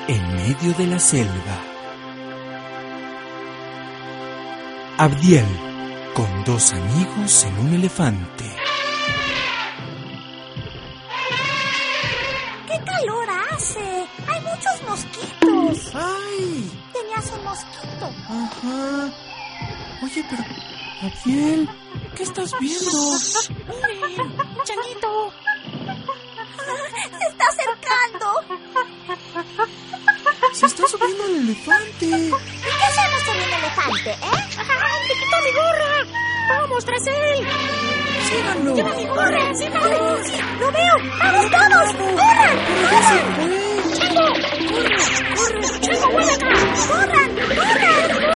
en medio de la selva. Abdiel, con 2 amigos en un elefante. ¡Qué calor hace! ¡Hay muchos mosquitos! ¡Ay! Tenías un mosquito. Ajá. Oye, pero... Abdiel, ¿qué estás viendo? ¡Miren! ¡Changuito! ¡Se está acercando! Se está subiendo el elefante. ¿Y qué hacemos con un elefante, ¡Me quitó mi gorra! ¡Vamos tras él! Síganlo. ¡Lleva mi gorra! ¡Síganlo! ¡Sí! ¡Lo veo! ¡Vamos todos! ¡Corran! Pero ya se fue. ¡Chango! ¡Corre! ¡Chango, vuelve acá! ¡Corran! ¡Corran!